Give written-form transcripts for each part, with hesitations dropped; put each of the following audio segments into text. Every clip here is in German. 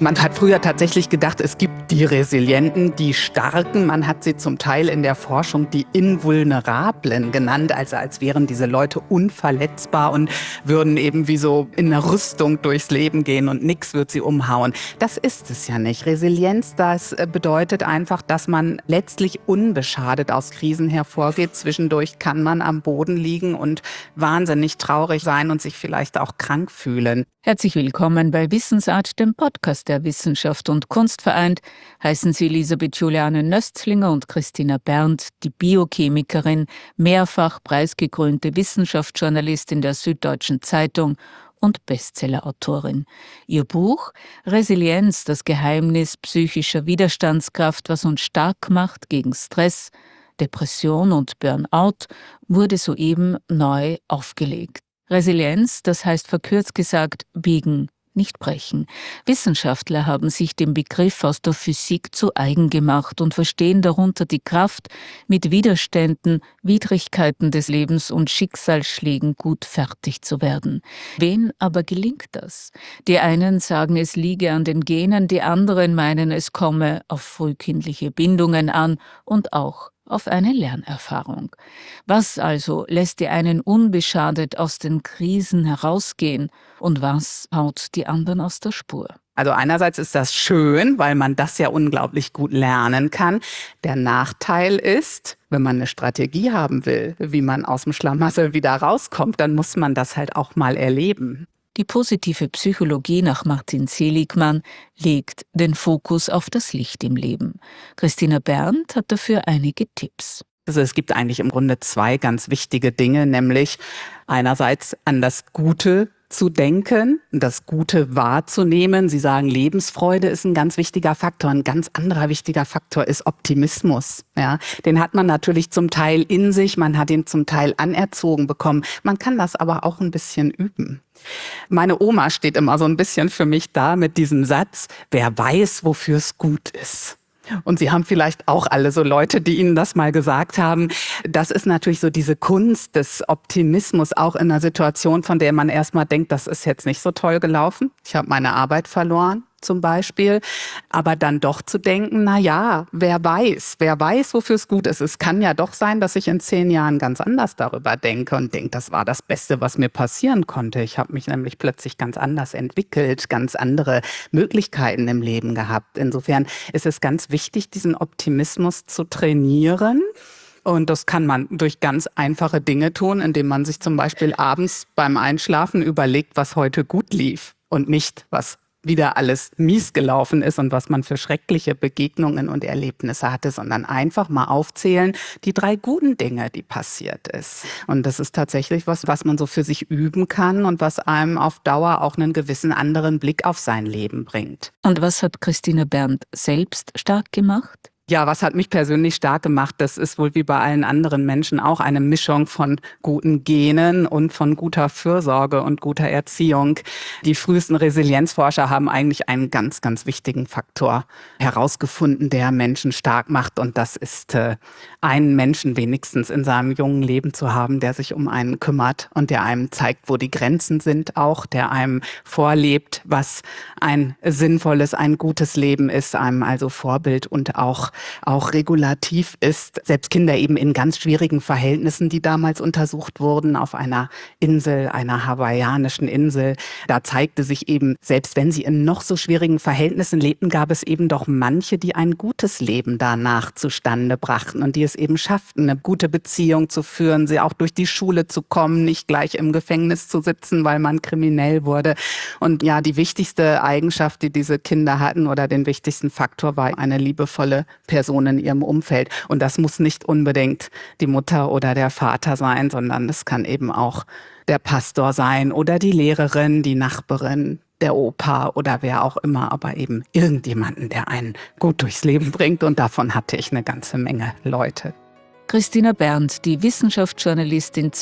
Man hat früher tatsächlich gedacht, es gibt die Resilienten, die Starken. Man hat sie zum Teil in der Forschung die Invulnerablen genannt, also als wären diese Leute unverletzbar und würden eben wie so in einer Rüstung durchs Leben gehen und nichts wird sie umhauen. Das ist es ja nicht. Resilienz, das bedeutet einfach, dass man letztlich unbeschadet aus Krisen hervorgeht. Zwischendurch kann man am Boden liegen und wahnsinnig traurig sein und sich vielleicht auch krank fühlen. Herzlich willkommen bei Wissensart, dem Podcast der Wissenschaft und Kunst vereint. Heißen Sie Elisabeth Juliane Nöstlinger und Christina Berndt, die Biochemikerin, mehrfach preisgekrönte Wissenschaftsjournalistin der Süddeutschen Zeitung und Bestsellerautorin. Ihr Buch Resilienz, das Geheimnis psychischer Widerstandskraft, was uns stark macht gegen Stress, Depression und Burnout, wurde soeben neu aufgelegt. Resilienz, das heißt verkürzt gesagt biegen, nicht brechen. Wissenschaftler haben sich den Begriff aus der Physik zu eigen gemacht und verstehen darunter die Kraft, mit Widerständen, Widrigkeiten des Lebens und Schicksalsschlägen gut fertig zu werden. Wen aber gelingt das? Die einen sagen, es liege an den Genen, die anderen meinen, es komme auf frühkindliche Bindungen an und auch auf eine Lernerfahrung. Was also lässt die einen unbeschadet aus den Krisen herausgehen und was haut die anderen aus der Spur? Also einerseits ist das schön, weil man das ja unglaublich gut lernen kann. Der Nachteil ist, wenn man eine Strategie haben will, wie man aus dem Schlamassel wieder rauskommt, dann muss man das halt auch mal erleben. Die positive Psychologie nach Martin Seligman legt den Fokus auf das Licht im Leben. Christina Berndt hat dafür einige Tipps. Also es gibt eigentlich im Grunde zwei ganz wichtige Dinge, nämlich einerseits an das Gute zu denken, das Gute wahrzunehmen. Sie sagen, Lebensfreude ist ein ganz wichtiger Faktor. Ein ganz anderer wichtiger Faktor ist Optimismus. Ja, den hat man natürlich zum Teil in sich, man hat ihn zum Teil anerzogen bekommen. Man kann das aber auch ein bisschen üben. Meine Oma steht immer so ein bisschen für mich da mit diesem Satz, wer weiß, wofür es gut ist. Und Sie haben vielleicht auch alle so Leute, die Ihnen das mal gesagt haben. Das ist natürlich so diese Kunst des Optimismus, auch in einer Situation, von der man erstmal denkt, das ist jetzt nicht so toll gelaufen. Ich habe meine Arbeit verloren zum Beispiel. Aber dann doch zu denken, na ja, wer weiß, wofür es gut ist. Es kann ja doch sein, dass ich in 10 Jahren ganz anders darüber denke und denke, das war das Beste, was mir passieren konnte. Ich habe mich nämlich plötzlich ganz anders entwickelt, ganz andere Möglichkeiten im Leben gehabt. Insofern ist es ganz wichtig, diesen Optimismus zu trainieren. Und das kann man durch ganz einfache Dinge tun, indem man sich zum Beispiel abends beim Einschlafen überlegt, was heute gut lief und nicht, was wieder alles mies gelaufen ist und was man für schreckliche Begegnungen und Erlebnisse hatte, sondern einfach mal aufzählen, die 3 guten Dinge, die passiert ist. Und das ist tatsächlich was man so für sich üben kann und was einem auf Dauer auch einen gewissen anderen Blick auf sein Leben bringt. Und was hat Christina Berndt selbst stark gemacht? Ja, was hat mich persönlich stark gemacht, das ist wohl wie bei allen anderen Menschen auch eine Mischung von guten Genen und von guter Fürsorge und guter Erziehung. Die frühesten Resilienzforscher haben eigentlich einen ganz, ganz wichtigen Faktor herausgefunden, der Menschen stark macht. Und das ist, einen Menschen wenigstens in seinem jungen Leben zu haben, der sich um einen kümmert und der einem zeigt, wo die Grenzen sind auch, der einem vorlebt, was ein sinnvolles, ein gutes Leben ist, einem also Vorbild und auch regulativ ist. Selbst Kinder eben in ganz schwierigen Verhältnissen, die damals untersucht wurden, auf einer Insel, einer hawaiianischen Insel. Da zeigte sich eben, selbst wenn sie in noch so schwierigen Verhältnissen lebten, gab es eben doch manche, die ein gutes Leben danach zustande brachten und die es eben schafften, eine gute Beziehung zu führen, sie auch durch die Schule zu kommen, nicht gleich im Gefängnis zu sitzen, weil man kriminell wurde. Und ja, die wichtigste Eigenschaft, die diese Kinder hatten oder den wichtigsten Faktor war eine liebevolle Person in ihrem Umfeld. Und das muss nicht unbedingt die Mutter oder der Vater sein, sondern es kann eben auch der Pastor sein oder die Lehrerin, die Nachbarin, der Opa oder wer auch immer, aber eben irgendjemanden, der einen gut durchs Leben bringt. Und davon hatte ich eine ganze Menge Leute. Christina Berndt, die Wissenschaftsjournalistin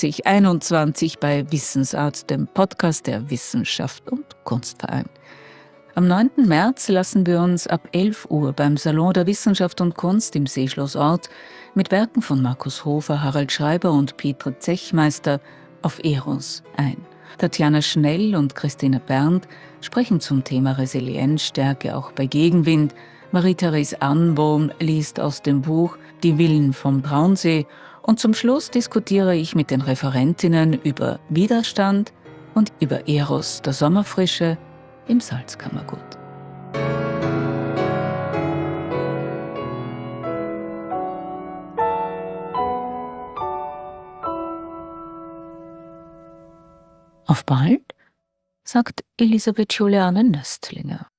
2021 bei Wissensart, dem Podcast der Wissenschaft und Kunst vereint. Am 9. März lassen wir uns ab 11 Uhr beim Salon der Wissenschaft und Kunst im Seeschlossort mit Werken von Markus Hofer, Harald Schreiber und Petra Zechmeister auf Eros ein. Tatjana Schnell und Christina Berndt sprechen zum Thema Resilienzstärke auch bei Gegenwind. Marie-Therese Annenbohm liest aus dem Buch Die Villen vom Traunsee. Und zum Schluss diskutiere ich mit den Referentinnen über Widerstand und über Eros, der Sommerfrische, im Salzkammergut. Auf bald, sagt Elisabeth Juliane Nöstlinger.